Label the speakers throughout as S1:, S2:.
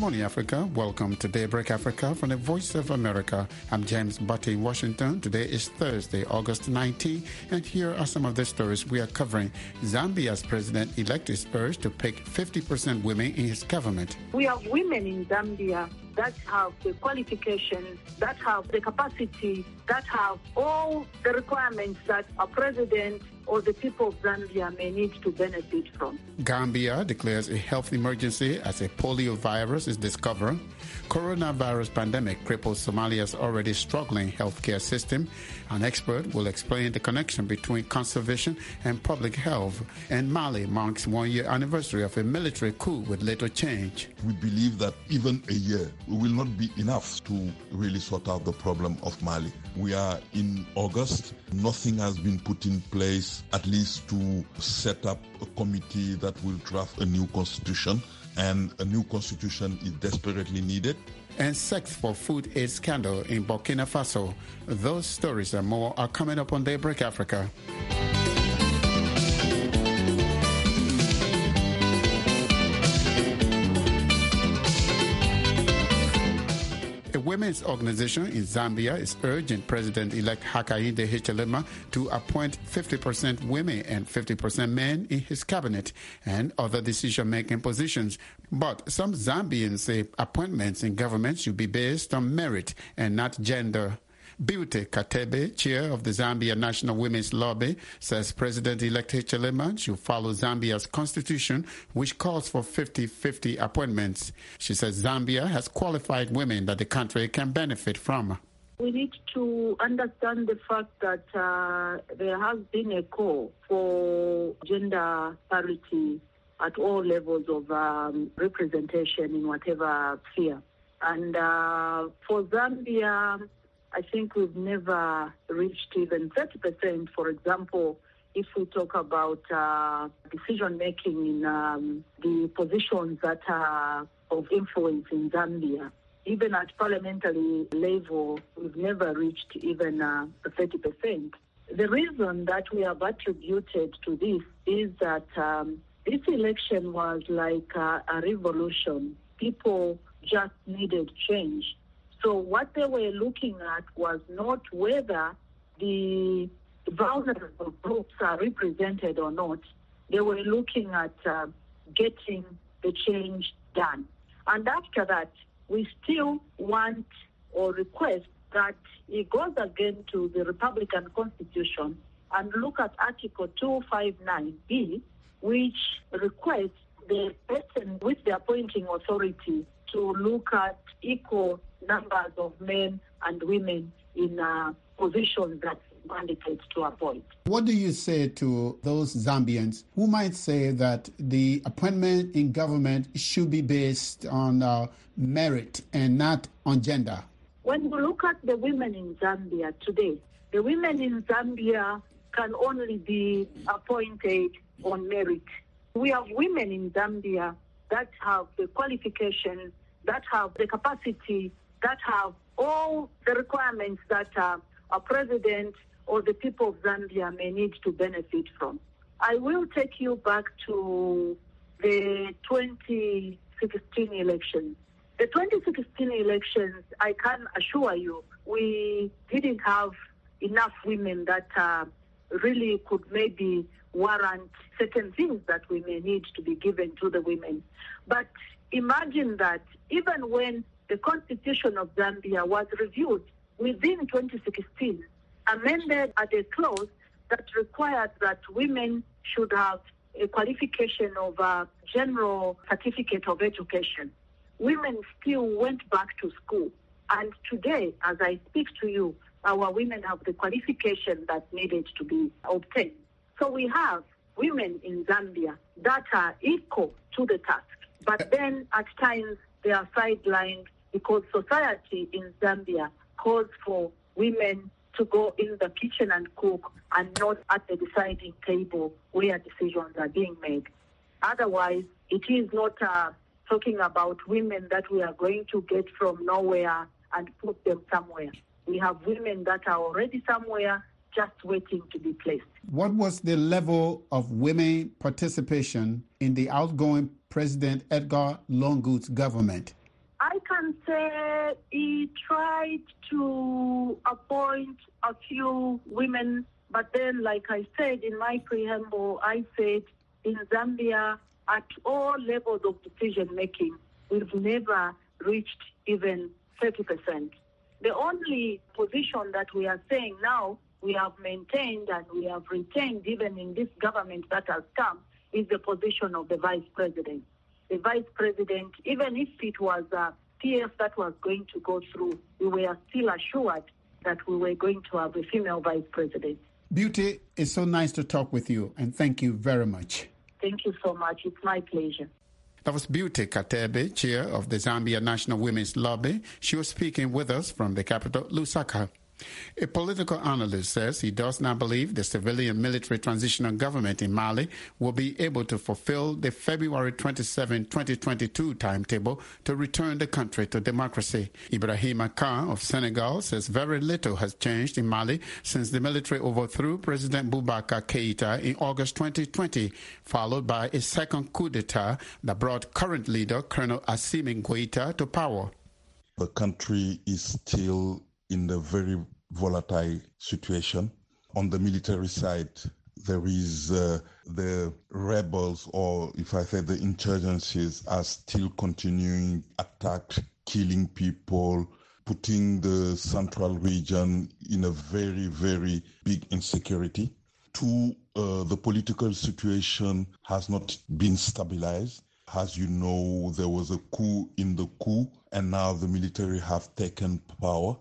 S1: morning, Africa. Welcome to Daybreak Africa from the Voice of America. I'm James Butte in Washington. Today is Thursday, August 19, and here are some of the stories we are covering. Zambia's president-elect is urged to pick 50% women in his government.
S2: We have women in Zambia that have the qualifications, that have the capacity, that have all the requirements that a president or the people of Zambia may need to benefit from. Gambia declares a health emergency as a polio virus is discovered. Coronavirus pandemic cripples Somalia's already struggling healthcare system. An expert will explain the connection between conservation and public health. And Mali marks 1 year anniversary of a military coup with little change.
S3: We believe that even a year will not be enough to really sort out the problem of Mali. We are in August. Nothing has been put in place, at least to set up a committee that will draft a new constitution. And a new constitution is desperately needed.
S1: And sex for food aid scandal in Burkina Faso. Those stories and more are coming up on Daybreak Africa. A women's organization in Zambia is urging President-elect Hakainde Hichilema to appoint 50% women and 50% men in his cabinet and other decision-making positions. But some Zambians say appointments in government should be based on merit and not gender. Beauty Katebe, chair of the Zambia National Women's Lobby, says President-elect Hichilema should follow Zambia's constitution, which calls for 50-50 appointments. She says Zambia has qualified women that the country can benefit from.
S2: We need to understand the fact that there has been a call for gender parity at all levels of representation in whatever sphere. And for Zambia, I think we've never reached even 30%. For example, if we talk about decision-making in the positions that are of influence in Zambia, even at parliamentary level, we've never reached even 30%. The reason that we have attributed to this is that this election was like a revolution. People just needed change. So what they were looking at was not whether the vulnerable groups are represented or not. They were looking at getting the change done. And after that, we still want or request that it goes again to the Republican Constitution and look at Article 259B, which requests the person with the appointing authority to look at equal numbers of men and women in positions that mandates to appoint.
S1: What do you say to those Zambians who might say that the appointment in government should be based on merit and not on gender?
S2: When we look at the women in Zambia today, the women in Zambia can only be appointed on merit. We have women in Zambia that have the qualifications, that have the capacity, that have all the requirements that a president or the people of Zambia may need to benefit from. I will take you back to the 2016 elections. The 2016 elections, I can assure you, we didn't have enough women that really could maybe warrant certain things that we may need to be given to the women. But imagine that even when the Constitution of Zambia was reviewed within 2016, amended at a clause that required that women should have a qualification of a general certificate of education. Women still went back to school. And today, as I speak to you, our women have the qualification that needed to be obtained. So we have women in Zambia that are equal to the task. But then at times they are sidelined because society in Zambia calls for women to go in the kitchen and cook and not at the deciding table where decisions are being made. Otherwise, it is not talking about women that we are going to get from nowhere and put them somewhere. We have women that are already somewhere just waiting to be placed.
S1: What was the level of women participation in the outgoing President Edgar Lungu's government?
S2: I can say he tried to appoint a few women, but then, like I said in my preamble, I said in Zambia, at all levels of decision-making, we've never reached even 30%. The only position that we are saying now we have maintained and we have retained even in this government that has come is the position of the vice president. The vice president, even if it was a PF that was going to go through, we were still assured that we were going to have a female vice president.
S1: Beauty, it's so nice to talk with you, and thank you very much.
S2: Thank you so much. It's my pleasure.
S1: That was Beauty Katebe, chair of the Zambia National Women's Lobby. She was speaking with us from the capital, Lusaka. A political analyst says he does not believe the civilian military transitional government in Mali will be able to fulfill the February 27, 2022 timetable to return the country to democracy. Ibrahima Khan of Senegal says very little has changed in Mali since the military overthrew President Boubacar Keïta in August 2020, followed by a second coup d'etat that brought current leader Colonel Assimi Goïta to power.
S3: The country is still in a very volatile situation. On the military side, there is the rebels, or if I say the insurgencies, are still continuing attack, killing people, putting the central region in a very, very big insecurity. Two, the political situation has not been stabilized. As you know, there was a coup in the coup, and now the military have taken power.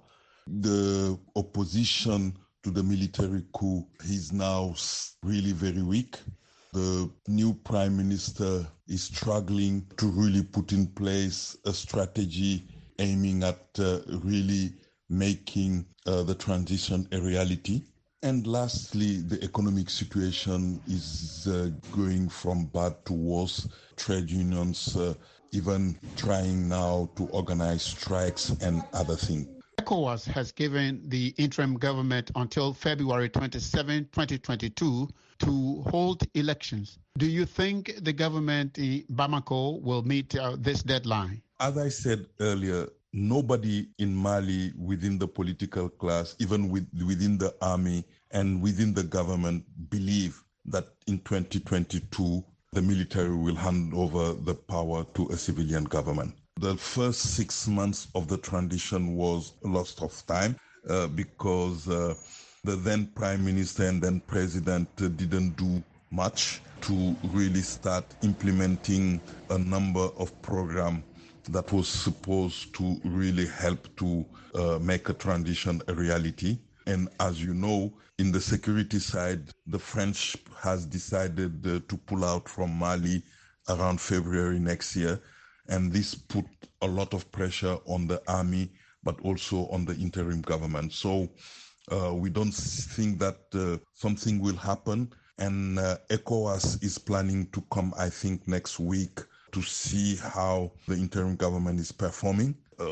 S3: The opposition to the military coup is now really very weak. The new prime minister is struggling to really put in place a strategy aiming at really making the transition a reality. And lastly, the economic situation is going from bad to worse. Trade unions even trying now to organize strikes and other things.
S1: ECOWAS has given the interim government until February 27, 2022 to hold elections. Do you think the government in Bamako will meet this deadline?
S3: As I said earlier, nobody in Mali within the political class, even within the army and within the government, believe that in 2022 the military will hand over the power to a civilian government. The first 6 months of the transition was a loss of time because the then prime minister and then president didn't do much to really start implementing a number of programs that was supposed to really help to make a transition a reality. And as you know, in the security side, the French has decided to pull out from Mali around February next year. And this put a lot of pressure on the army, but also on the interim government. So we don't think that something will happen. And ECOWAS is planning to come, I think, next week to see how the interim government is performing.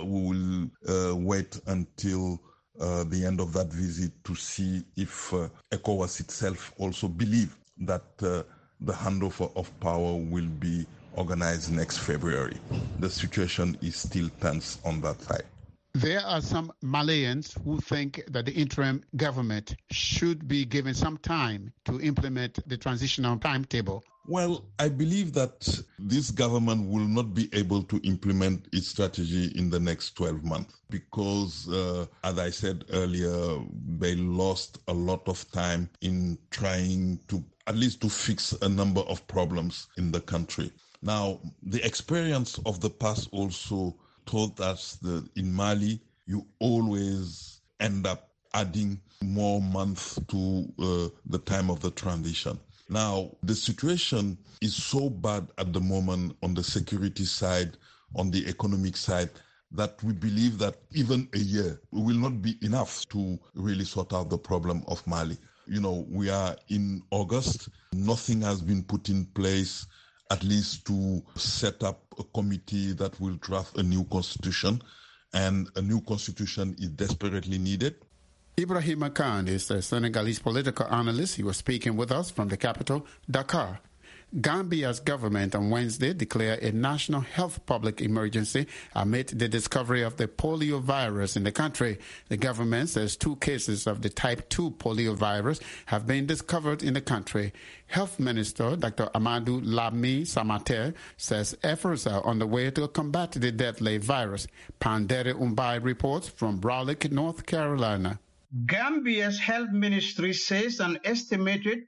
S3: We will wait until the end of that visit to see if ECOWAS itself also believes that the handover of power will be organized next February. The situation is still tense on that side.
S1: There are some Malians who think that the interim government should be given some time to implement the transitional timetable.
S3: Well, I believe that this government will not be able to implement its strategy in the next 12 months because, as I said earlier, they lost a lot of time in trying to at least to fix a number of problems in the country. Now, the experience of the past also taught us that in Mali, you always end up adding more months to the time of the transition. Now, the situation is so bad at the moment on the security side, on the economic side, that we believe that even a year will not be enough to really sort out the problem of Mali. You know, we are in August. Nothing has been put in place, at least to set up a committee that will draft a new constitution. And a new constitution is desperately needed.
S1: Ibrahima Khan is a Senegalese political analyst. He was speaking with us from the capital, Dakar. Gambia's government on Wednesday declared a national health public emergency amid the discovery of the polio virus in the country. The government says 2 cases of the type 2 polio virus have been discovered in the country. Health Minister Dr. Amadou Lami Samater says efforts are underway to combat the deadly virus. Pandere Umbai reports from Raleigh, North Carolina.
S4: Gambia's health ministry says an estimated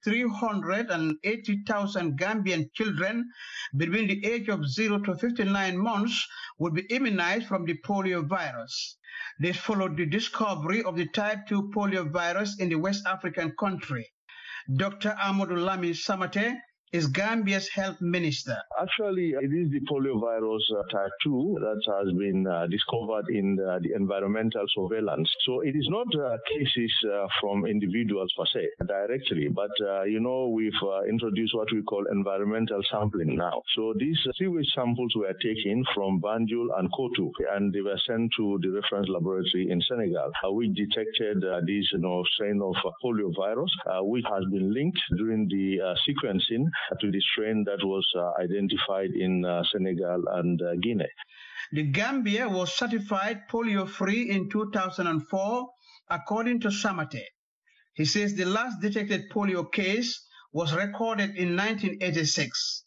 S4: 380,000 Gambian children between the age of 0 to 59 months would be immunized from the polio virus. This followed the discovery of the type 2 polio virus in the West African country. Dr. Amadou Lami Samate is Gambia's health minister.
S5: Actually, it is the polio virus type 2 that has been discovered in the environmental surveillance. So it is not cases from individuals per se directly, but we've introduced what we call environmental sampling now. So these sewage samples were taken from Banjul and Kotu, and they were sent to the reference laboratory in Senegal, which detected this strain of polio virus, which has been linked during the sequencing to the strain that was identified in Senegal and Guinea.
S4: The Gambia was certified polio-free in 2004, according to Samate. He says the last detected polio case was recorded in 1986.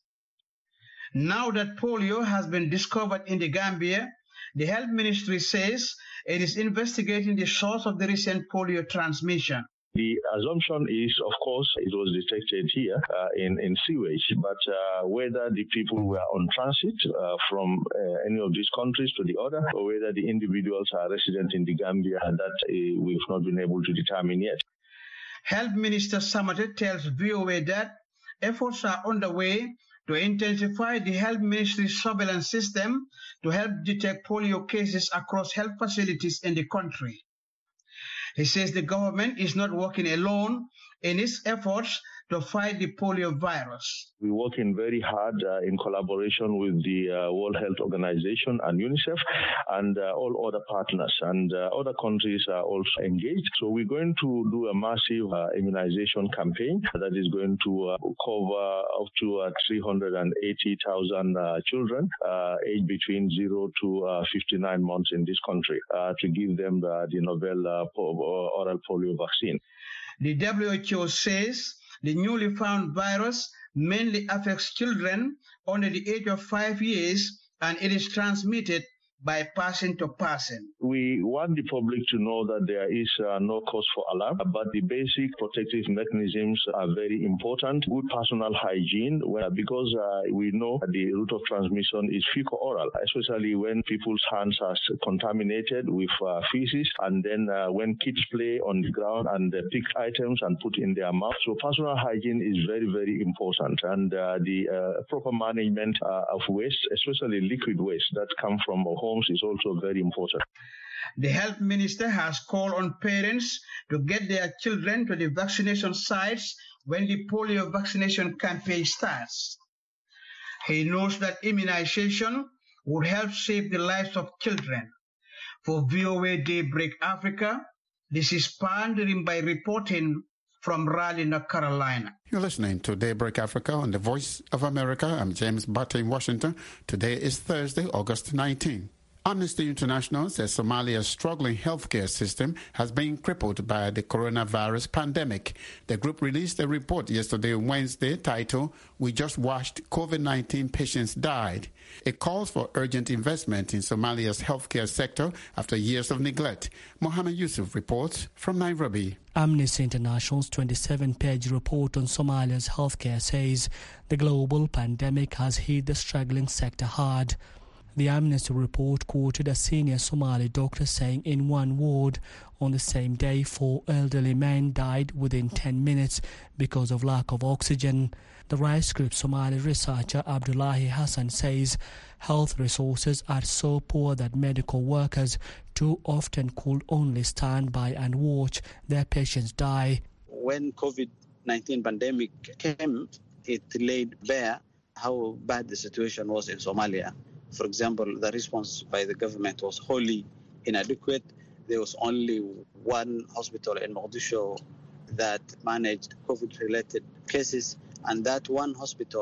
S4: Now that polio has been discovered in the Gambia, the health ministry says it is investigating the source of the recent polio transmission.
S5: The assumption is, of course, it was detected here in sewage, but whether the people were on transit from any of these countries to the other, or whether the individuals are resident in the Gambia, that we've not been able to determine yet.
S4: Health Minister Samate tells VOA that efforts are underway to intensify the health ministry's surveillance system to help detect polio cases across health facilities in the country. He says the government is not working alone in its efforts to fight the polio virus.
S5: We're working very hard in collaboration with the World Health Organization and UNICEF and all other partners, and other countries are also engaged. So we're going to do a massive immunization campaign that is going to cover up to 380,000 children aged between 0 to 59 months in this country to give them the novel oral polio vaccine.
S4: The WHO says the newly found virus mainly affects children under the age of 5 years, and it is transmitted by person to person.
S5: We want the public to know that there is no cause for alarm, but the basic protective mechanisms are very important. Good personal hygiene, because we know that the route of transmission is fecal-oral, especially when people's hands are contaminated with feces, and then when kids play on the ground and they pick items and put in their mouth. So personal hygiene is very, very important, and the proper management of waste, especially liquid waste that come from home, is also very important.
S4: The health minister has called on parents to get their children to the vaccination sites when the polio vaccination campaign starts. He knows that immunization would help save the lives of children. For VOA Daybreak Africa, this is Pandering by reporting from Raleigh, North Carolina.
S1: You're listening to Daybreak Africa on the Voice of America. I'm James Butte in Washington. Today is Thursday, August 19. Amnesty International says Somalia's struggling healthcare system has been crippled by the coronavirus pandemic. The group released a report yesterday, Wednesday, titled, "We Just Watched COVID-19 Patients Died." It calls for urgent investment in Somalia's healthcare sector after years of neglect. Mohammed Yusuf reports from Nairobi.
S6: Amnesty International's 27-page report on Somalia's healthcare says the global pandemic has hit the struggling sector hard. The Amnesty report quoted a senior Somali doctor saying in one ward on the same day 4 elderly men died within 10 minutes because of lack of oxygen. The Rice Group Somali researcher Abdullahi Hassan says health resources are so poor that medical workers too often could only stand by and watch their patients die.
S7: When COVID-19 pandemic came, it laid bare how bad the situation was in Somalia. For example, the response by the government was wholly inadequate. There was only one hospital in Mogadishu that managed COVID-related cases, and that one hospital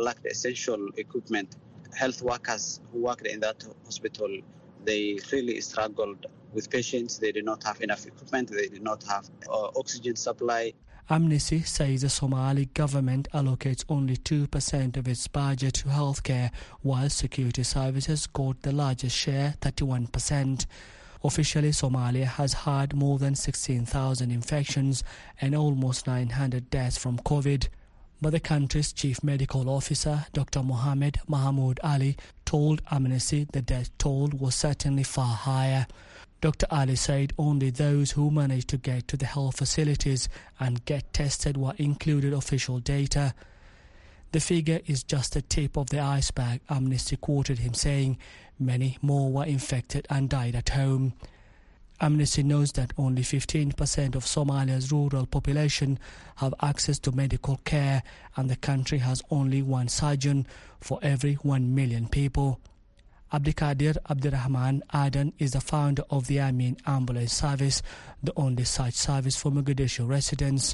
S7: lacked essential equipment. Health workers who worked in that hospital, they really struggled with patients. They did not have enough equipment. They did not have oxygen supply.
S6: Amnesty says the Somali government allocates only 2% of its budget to healthcare, while security services got the largest share, 31%. Officially, Somalia has had more than 16,000 infections and almost 900 deaths from COVID. But the country's chief medical officer, Dr. Mohammed Mahmoud Ali, told Amnesty the death toll was certainly far higher. Dr. Ali said only those who managed to get to the health facilities and get tested were included official data. The figure is just the tip of the iceberg, Amnesty quoted him saying. Many more were infected and died at home. Amnesty knows that only 15% of Somalia's rural population have access to medical care, and the country has only one surgeon for every 1 million people. Abdikadir Abdirahman Adan is the founder of the Amin Ambulance Service, the only such service for Mogadishu residents.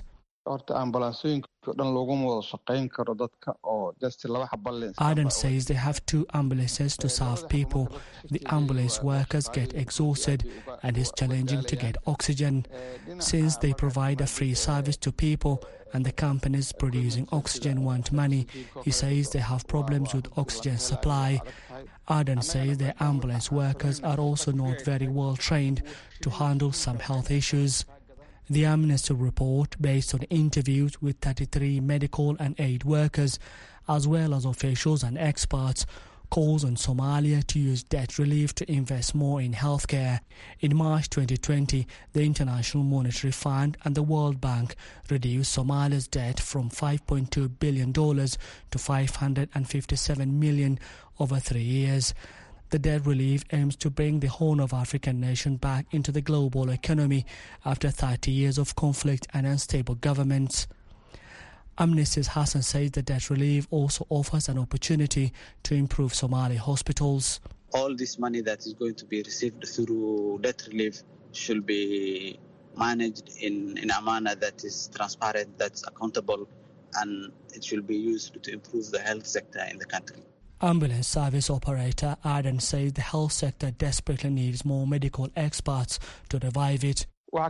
S6: Adan says they have 2 ambulances to serve people. The ambulance workers get exhausted and it's challenging to get oxygen. Since they provide a free service to people and the companies producing oxygen want money, he says they have problems with oxygen supply. Adan says their ambulance workers are also not very well trained to handle some health issues. The Amnesty report, based on interviews with 33 medical and aid workers, as well as officials and experts, calls on Somalia to use debt relief to invest more in healthcare. In March 2020, the International Monetary Fund and the World Bank reduced Somalia's debt from $5.2 billion to $557 million over 3 years. The debt relief aims to bring the Horn of African nation back into the global economy after 30 years of conflict and unstable governments. Amnesty's Hassan says the debt relief also offers an opportunity to improve Somali hospitals.
S7: All this money that is going to be received through debt relief should be managed in a manner that is transparent, that's accountable, and it should be used to improve the health sector in the country.
S6: Ambulance service operator Adan says the health sector desperately needs more medical experts to revive it.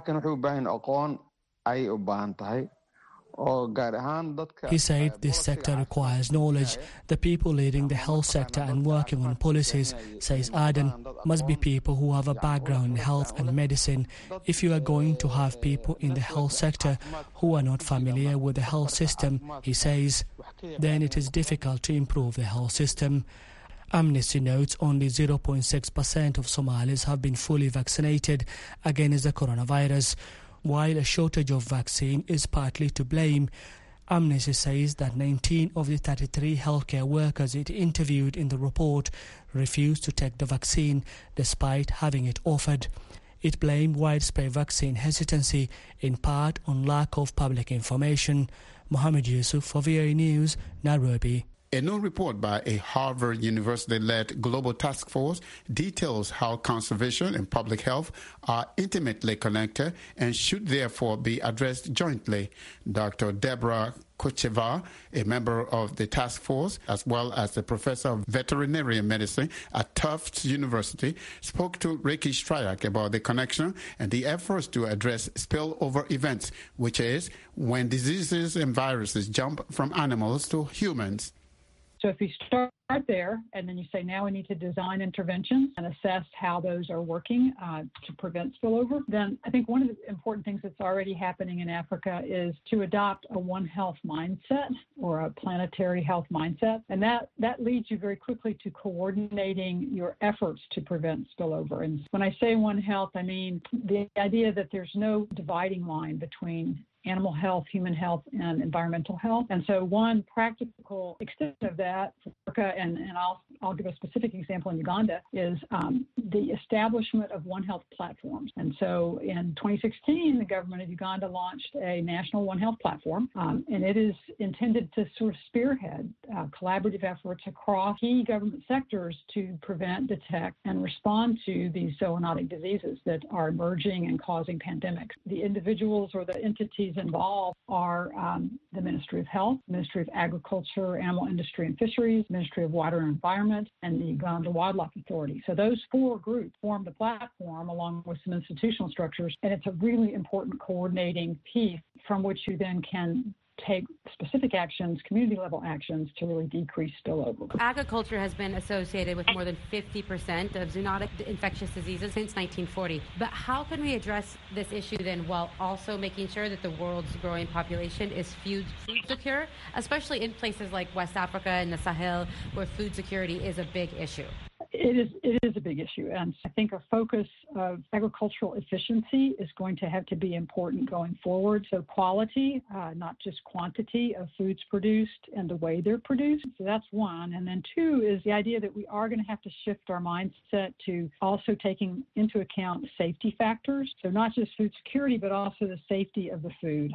S6: He said this sector requires knowledge. The people leading the health sector and working on policies, says Adan, must be people who have a background in health and medicine. If you are going to have people in the health sector who are not familiar with the health system, he says, then it is difficult to improve the health system. Amnesty notes only 0.6% of Somalis have been fully vaccinated against the coronavirus. While a shortage of vaccine is partly to blame, Amnesty says that 19 of the 33 healthcare workers it interviewed in the report refused to take the vaccine despite having it offered. It blamed widespread vaccine hesitancy in part on lack of public information. Mohammed Yusuf for VOA News, Nairobi.
S1: A new report by a Harvard University-led global task force details how conservation and public health are intimately connected and should therefore be addressed jointly. Dr. Deborah Kocheva, a member of the task force, as well as the professor of veterinary medicine at Tufts University, spoke to Ricky Stryak about the connection and the efforts to address spillover events, which is when diseases and viruses jump from animals to humans.
S8: So if you start there and then you say, now we need to design interventions and assess how those are working to prevent spillover, then I think one of the important things that's already happening in Africa is to adopt a One Health mindset or a planetary health mindset. And that leads you very quickly to coordinating your efforts to prevent spillover. And when I say One Health, I mean the idea that there's no dividing line between animal health, human health, and environmental health. And so one practical extent of that for Africa, and I'll I'll give a specific example in Uganda, is the establishment of One Health platforms. And so in 2016, the government of Uganda launched a national One Health platform, and it is intended to sort of spearhead collaborative efforts across key government sectors to prevent, detect, and respond to these zoonotic diseases that are emerging and causing pandemics. The individuals or the entities involved are the Ministry of Health, Ministry of Agriculture, Animal Industry and Fisheries, Ministry of Water and Environment, and the Uganda Wildlife Authority. So those four groups form the platform along with some institutional structures, and it's a really important coordinating piece from which you then can take specific actions, community-level actions, to really decrease spillover.
S9: Agriculture has been associated with more than 50% of zoonotic infectious diseases since 1940. But how can we address this issue then while also making sure that the world's growing population is food secure, especially in places like West Africa and the Sahel, where food security is a big issue?
S8: It is a big issue, and I think a focus of agricultural efficiency is going to have to be important going forward. So quality, not just quantity of foods produced and the way they're produced. So that's one. And then two is the idea that we are going to have to shift our mindset to also taking into account safety factors. So not just food security, but also the safety of the food.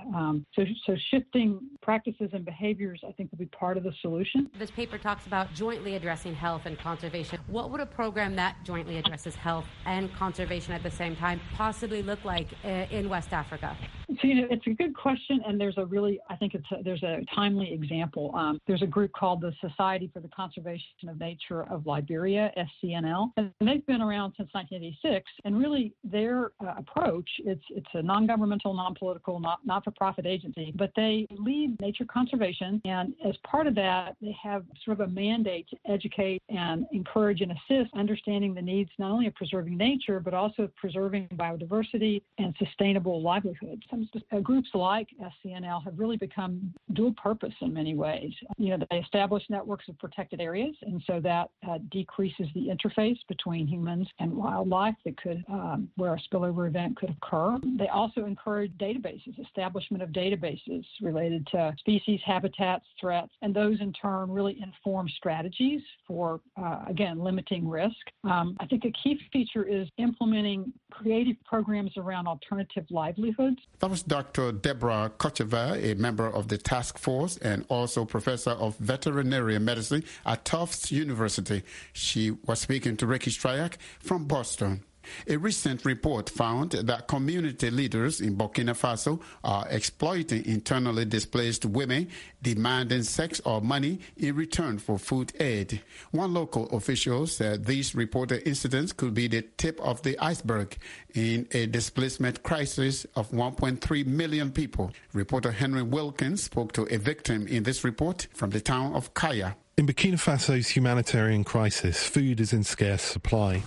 S8: So shifting practices and behaviors, I think, will be part of the solution.
S9: This paper talks about jointly addressing health and conservation. What would a program that jointly addresses health and conservation at the same time possibly look like in West Africa?
S8: So, it's a good question, and there's there's a timely example. There's a group called the Society for the Conservation of Nature of Liberia, SCNL, and they've been around since 1986, and really their approach, it's a non-governmental, non-political, not-for-profit agency, but they lead nature conservation, and as part of that, they have sort of a mandate to educate and encourage and assist understanding the needs not only of preserving nature, but also of preserving biodiversity and sustainable livelihoods. Some groups like SCNL have really become dual purpose in many ways. They establish networks of protected areas, and so that decreases the interface between humans and wildlife that could, where a spillover event could occur. They also encourage databases, establishment of databases related to species, habitats, threats, and those in turn really inform strategies for, again, limiting risk. I think a key feature is implementing creative programs around alternative livelihoods.
S1: That was Dr. Deborah Kocheva, a member of the task force and also professor of veterinary medicine at Tufts University. She was speaking to Ricky Stryak from Boston. A recent report found that community leaders in Burkina Faso are exploiting internally displaced women, demanding sex or money in return for food aid. One local official said these reported incidents could be the tip of the iceberg in a displacement crisis of 1.3 million people. Reporter Henry Wilkins spoke to a victim in this report from the town of Kaya.
S10: In Burkina Faso's humanitarian crisis, food is in scarce supply.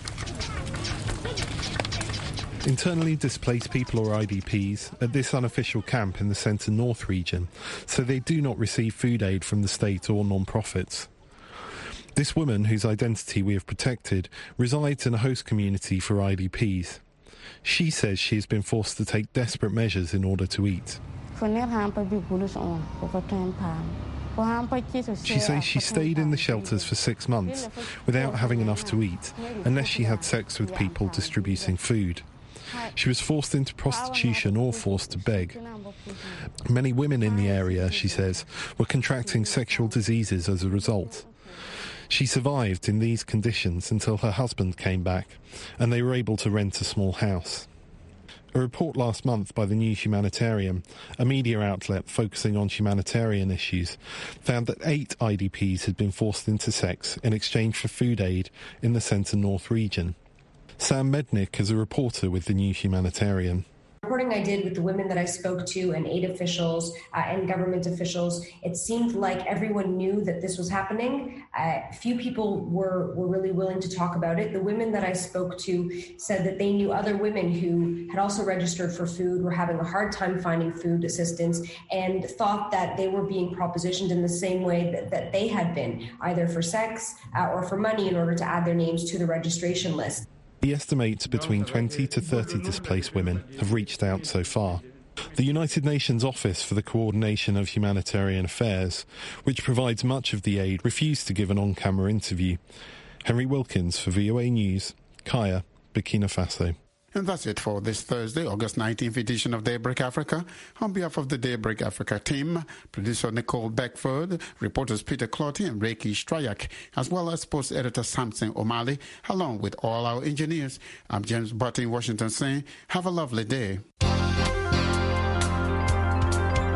S10: Internally displaced people, or IDPs, at this unofficial camp in the Centre North region, so they do not receive food aid from the state or non-profits. This woman, whose identity we have protected, resides in a host community for IDPs. She says she has been forced to take desperate measures in order to eat. She says she stayed in the shelters for 6 months without having enough to eat, unless she had sex with people distributing food. She was forced into prostitution or forced to beg. Many women in the area, she says, were contracting sexual diseases as a result. She survived in these conditions until her husband came back, and they were able to rent a small house. A report last month by the New Humanitarian, a media outlet focusing on humanitarian issues, found that 8 IDPs had been forced into sex in exchange for food aid in the Centre North region. Sam Mednick is a reporter with the New Humanitarian.
S11: Reporting I did with the women that I spoke to and aid officials and government officials, it seemed like everyone knew that this was happening. Few people were really willing to talk about it. The women that I spoke to said that they knew other women who had also registered for food, were having a hard time finding food assistance, and thought that they were being propositioned in the same way that they had been, either for sex or for money in order to add their names to the registration list.
S10: He estimates between 20 to 30 displaced women have reached out so far. The United Nations Office for the Coordination of Humanitarian Affairs, which provides much of the aid, refused to give an on-camera interview. Henry Wilkins for VOA News, Kaya, Burkina Faso.
S1: And that's it for this Thursday, August 19th edition of Daybreak Africa. On behalf of the Daybreak Africa team, producer Nicole Beckford, reporters Peter Clotty and Reiki Strayak, as well as post editor Samson O'Malley, along with all our engineers, I'm James Butt in Washington saying, have a lovely day.